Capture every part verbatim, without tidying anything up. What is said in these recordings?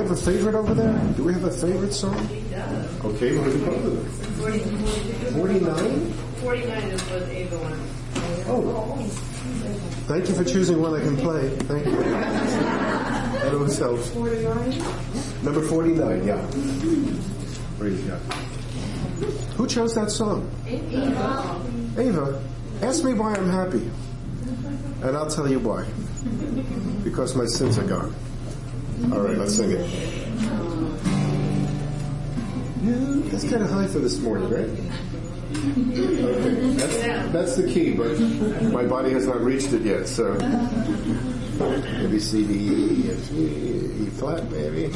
have a favorite over there? Do we have a favorite song? Okay, we'll do both of them. forty-nine? forty-nine is what Ava wants. Oh. Thank you for choosing one I can play. Thank you. That always helps. forty-nine? Number forty-nine, yeah. Praise God. Who chose that song? Ava. Ava, ask me why I'm happy. And I'll tell you why. Because my sins are gone. All right, let's sing it. That's kind of high for this morning, right? Okay. That's, that's the key, but my body has not reached it yet, so maybe C, D, E, F, G, E flat, maybe.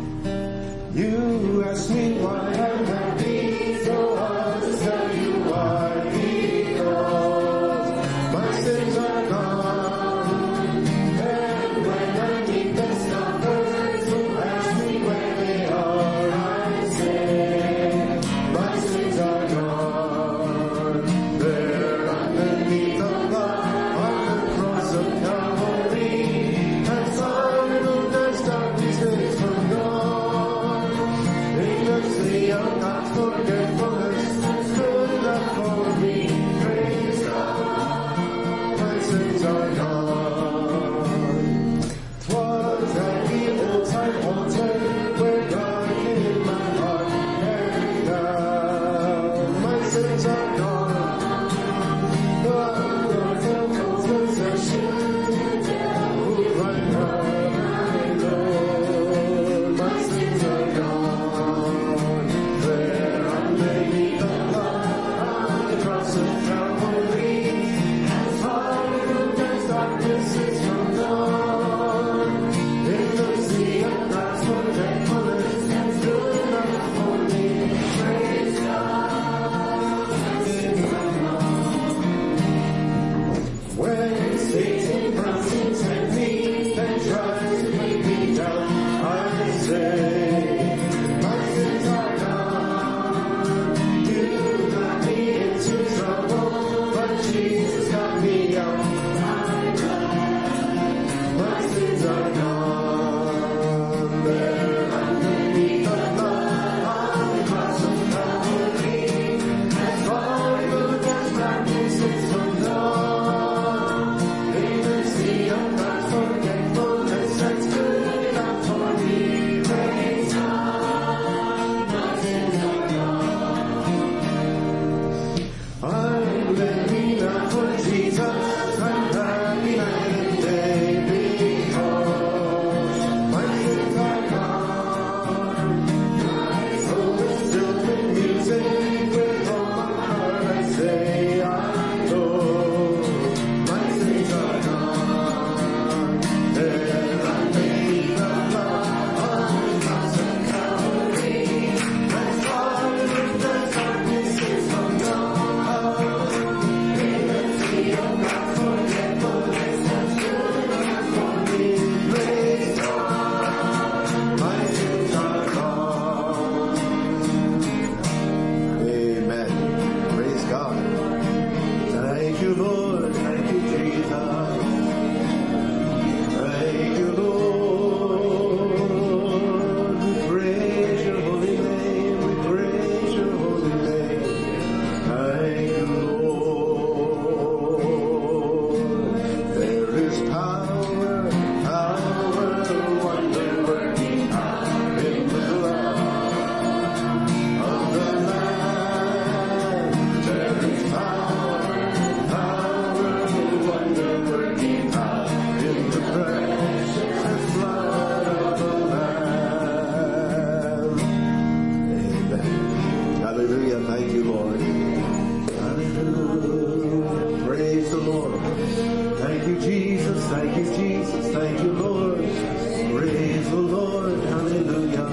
You ask me why I'm happy, so hard to tell you why. Because my sins are gone, and when I meet the scoffers who ask me where they are, I say, my sins are gone. There underneath the blood on the cross of Calvary, as far removed as darkness is from dawn. In the sea of God's forgetfulness, it's good enough for me. Praise God, my sins are gone. 'Twas at the old time altar where God came in my heart, and now my sins are gone. The Lord's of possession, who right now my Lord, my sins are gone. There underneath the blood on the cross of Calvary, as far removed as darkness is from dawn. In the sea of God's forgetfulness, it's good enough for me. Praise God, my sins are gone. When Satan comes to tempt me and tries to make me down, I say, my sins are gone. You got me into trouble, but Jesus got me out. My sins are gone. There underneath the blood on the cross of Calvary, as far removed as darkness is from dawn. In the sea of God's forgetfulness, that's good enough for me. Praise God, my sins are gone. I'm living now for Jesus. I'm happy night and day because my sins are gone. My soul is filled with music. With all my heart I say I know my sins are gone. There underneath the blood on the cross of Calvary, as far removed as darkness is from dawn. In the sea of God's forgetfulness, that's good enough for me. Praise God, my sins are gone. Amen. Praise God. Thank you, Lord. Thank you, Jesus. Thank you, Lord. We praise your holy name. We praise your holy name. Thank you, Lord. There is power, power, wonder-working power in the blood of the Lamb. There is power, power, wonder-working power in the precious blood of the Lamb. Amen. Hallelujah. Thank you, Lord. Hallelujah. Praise the Lord. Thank you, Jesus. Thank you, Jesus. Thank you, Lord. Praise the Lord. Hallelujah.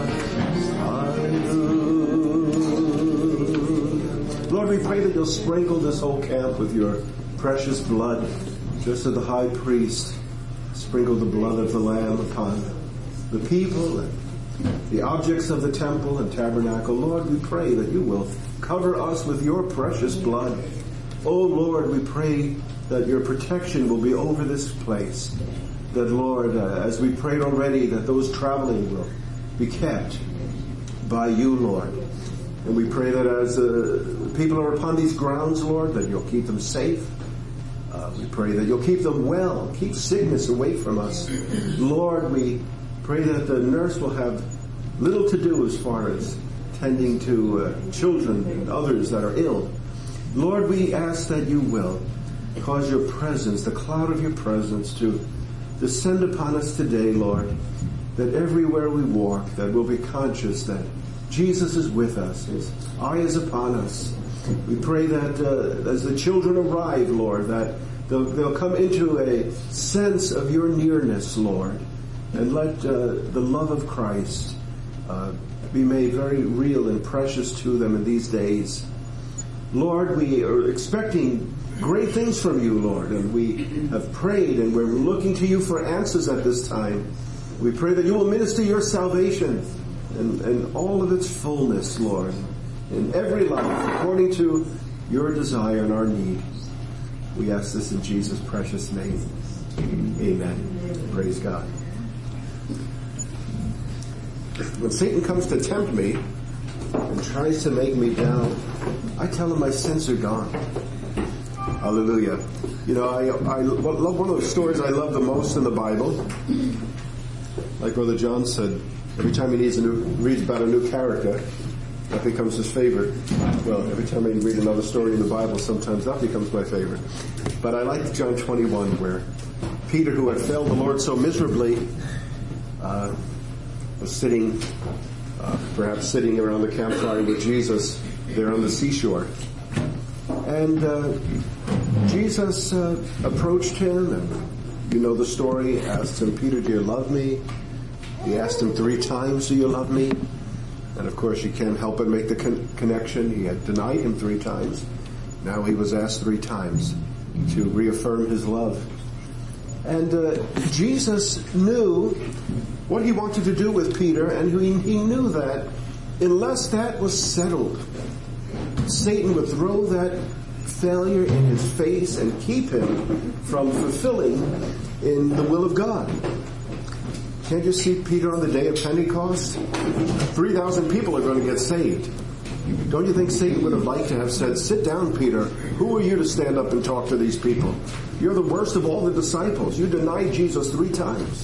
Hallelujah. Lord, we pray that you'll sprinkle this whole camp with your precious blood, just as the high priest sprinkled the blood of the Lamb upon the people and the objects of the temple and tabernacle. Lord, we pray that you will cover us with your precious blood. Oh Lord, we pray that your protection will be over this place. That Lord, uh, as we prayed already, that those traveling will be kept by you, Lord. And we pray that as uh, people are upon these grounds, Lord, that you'll keep them safe. Uh, we pray that you'll keep them well, keep sickness away from us. Lord, we pray that the nurse will have little to do as far as tending to uh, children and others that are ill. Lord, we ask that you will cause your presence, the cloud of your presence, to descend upon us today, Lord, that everywhere we walk, that we'll be conscious that Jesus is with us, his eye is upon us. We pray that uh, as the children arrive, Lord, that they'll, they'll come into a sense of your nearness, Lord, and let uh, the love of Christ uh, be made very real and precious to them in these days. Lord, we are expecting great things from you, Lord, and we have prayed and we're looking to you for answers at this time. We pray that you will minister your salvation and, and all of its fullness, Lord, in every life, according to your desire and our need. We ask this in Jesus' precious name. Amen. Praise God. When Satan comes to tempt me and tries to make me down, I tell him my sins are gone. Hallelujah. You know, I, I love one of the stories I love the most in the Bible. Like Brother John said, every time he needs a new, reads about a new character, that becomes his favorite. Well, every time I read another story in the Bible, sometimes that becomes my favorite. But I like John twenty-one, where Peter, who had failed the Lord so miserably, uh, was sitting, uh, perhaps sitting around the campfire with Jesus there on the seashore. And uh, Jesus uh, approached him, and you know the story, asked him, Peter, do you love me? He asked him three times, do you love me? And of course you can't help but make the con- connection. He had denied him three times. Now he was asked three times to reaffirm his love. And uh, Jesus knew what he wanted to do with Peter, and he, he knew that unless that was settled, Satan would throw that failure in his face and keep him from fulfilling in the will of God. Can't you see Peter on the day of Pentecost? three thousand people are going to get saved. Don't you think Satan would have liked to have said, sit down, Peter. Who are you to stand up and talk to these people? You're the worst of all the disciples. You denied Jesus three times.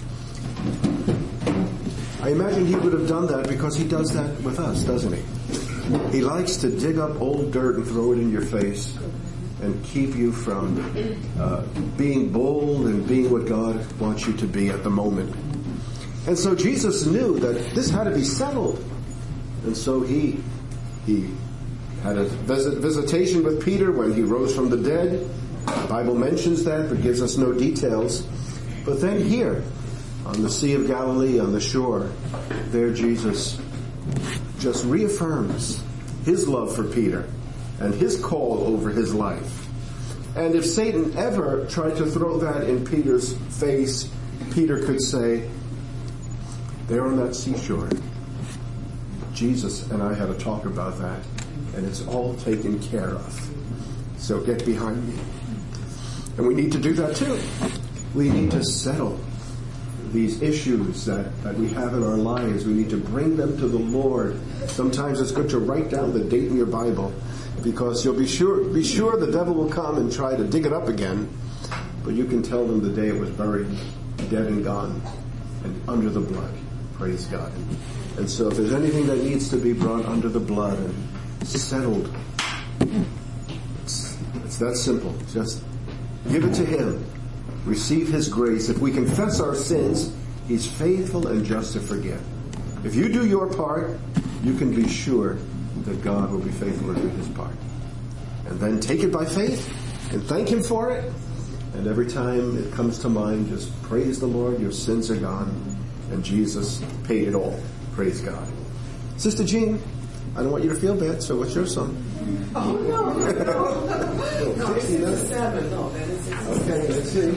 I imagine he would have done that because he does that with us, doesn't he? He likes to dig up old dirt and throw it in your face and keep you from uh, being bold and being what God wants you to be at the moment. And so Jesus knew that this had to be settled. And so he he had a visit, visitation with Peter when he rose from the dead. The Bible mentions that, but gives us no details. But then here, on the Sea of Galilee, on the shore, there Jesus just reaffirms his love for Peter and his call over his life. And if Satan ever tried to throw that in Peter's face, Peter could say, there on that seashore, Jesus and I had a talk about that, and it's all taken care of. So get behind me. And we need to do that too. We need to settle these issues that, that we have in our lives. We need to bring them to the Lord. Sometimes it's good to write down the date in your Bible, because you'll be sure be sure the devil will come and try to dig it up again, but you can tell them the day it was buried, dead and gone, and under the blood. Praise God. And so if there's anything that needs to be brought under the blood and settled, it's, it's that simple. Just give it to him. Receive his grace. If we confess our sins, he's faithful and just to forgive. If you do your part, you can be sure that God will be faithful to do his part. And then take it by faith and thank him for it. And every time it comes to mind, just praise the Lord. Your sins are gone. And Jesus paid it all. Praise God. Sister Jean, I don't want you to feel bad, so what's your song? Oh, no, no, no. No, sixty-seven. No, that is sixty-seven. Okay, let's see.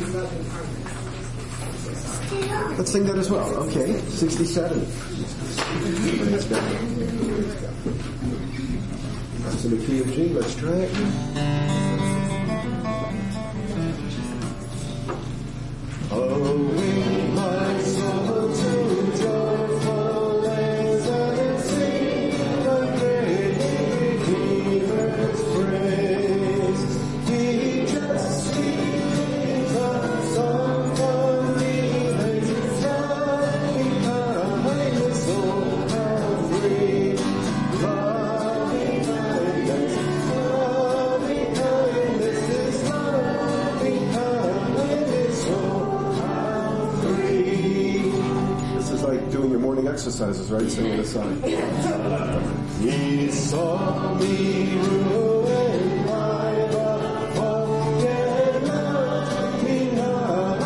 Let's sing that as well. Okay, sixty-seven. Praise God. That's in the key of G. Let's try it. Oh, my soul to joyful doing your morning exercises, right? Singing the song. He saw me ruin my love, forget not me not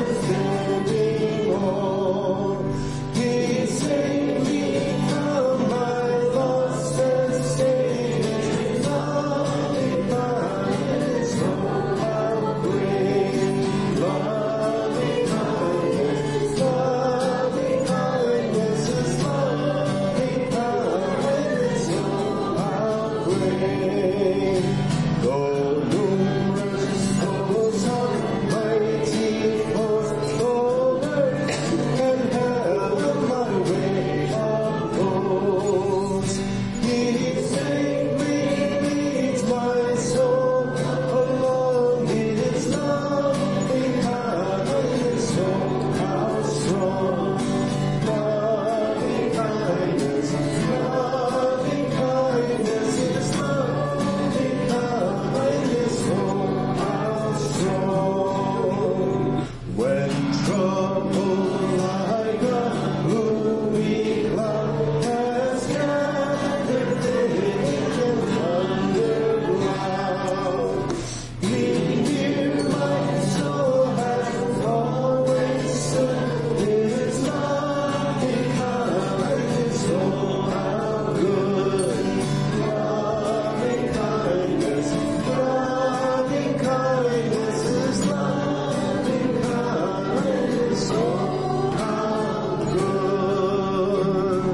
anymore. He saved me from my lost estate, loving kindness, oh how great, loving kindness, loving kindness is loving kindness, oh how great. Though numerous foes are mighty force over, and hell of my way of goes, He saved me, leads my soul along His loving kindness, oh how strong, loving kindness, loving kindness is loving kindness, oh how strong. When trouble like a gloomy cloud has gathered thick and underground, me near my soul has always stood His loving kindness, oh how good, loving kindness, loving kindness is loving kindness, oh how good.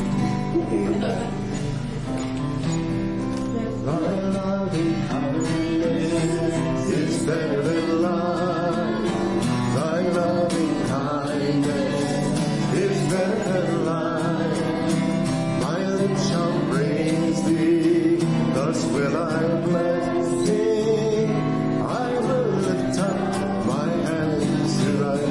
Thy loving kindness is better than life. Thy loving kindness is better than life. My lips shall praise Thee, thus will I bless Thee. I will lift up my hands to Thy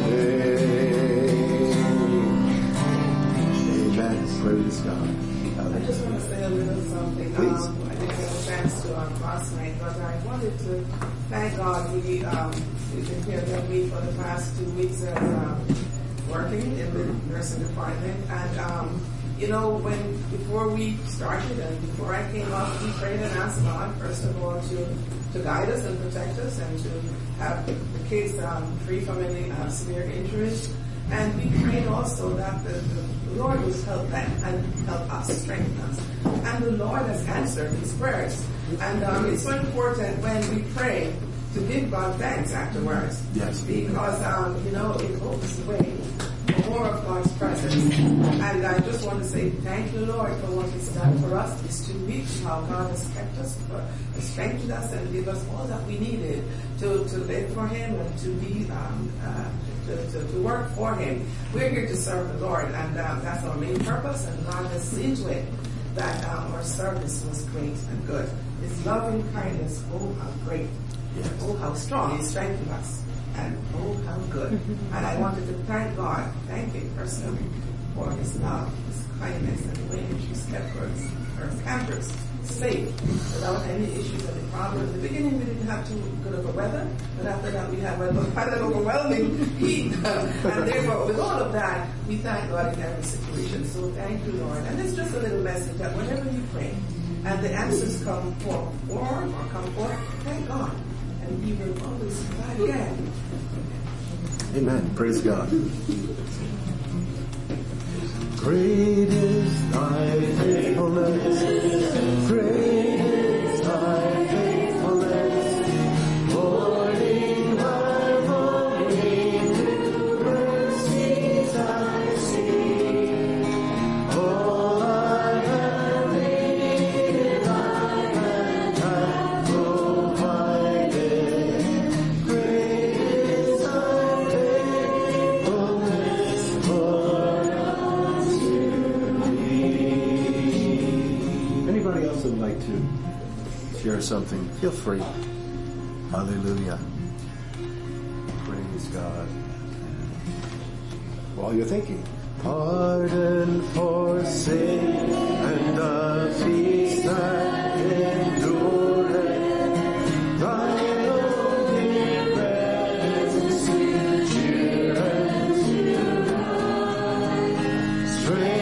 name. Amen. Praise God. I just want to say a little something. Please. Um, I didn't get a chance to um, last night, but I wanted to thank God. We, um, we've been here with me for the past two weeks as um, working in the nursing department. And, um, you know, when before we started and before I came up, we prayed and asked God, first of all, to, to guide us and protect us and to have the kids um, free from any uh, severe injuries. And we prayed also that the, the Lord would help them and help us, strengthen us. And the Lord has answered these prayers. And um, it's so important when we pray to give God thanks afterwards. Yes. Because, um, you know, it opens the way for more of God's presence. And I just want to say thank you, Lord, for what He's done for us these two weeks, how God has kept us, for, has strengthened us, and given us all that we needed to, to live for Him and to be um, uh, To, to, to work for Him. We're here to serve the Lord, and um, that's our main purpose, and God has seen to it that um, our service was great and good. His loving kindness, oh how great, Yes. oh how strong, He strengthened us, and oh how good. And I wanted to thank God, thank Him personally for His love, His kindness, and the way in which He's kept us, our campers safe without any issues or any problems. In the beginning we didn't have too good of a weather, but after that we had, well, had an overwhelming heat. And therefore with all of that, we thank God in every situation. So thank you, Lord. And it's just a little message that whenever you pray and the answers come forth or come forth, thank God. And He will always provide again. Amen. Praise God. Great is Thy faithfulness. Great is Thy faithfulness. Morning by morning, new mercies I see. All I have needed, Thy hand hath provided. Great is Thy faithfulness, Lord. Anybody else would like to share something? Feel free. Hallelujah. Praise God. While you're thinking, pardon for sin and the peace that endureth, Thine own presence to cheer and to Praise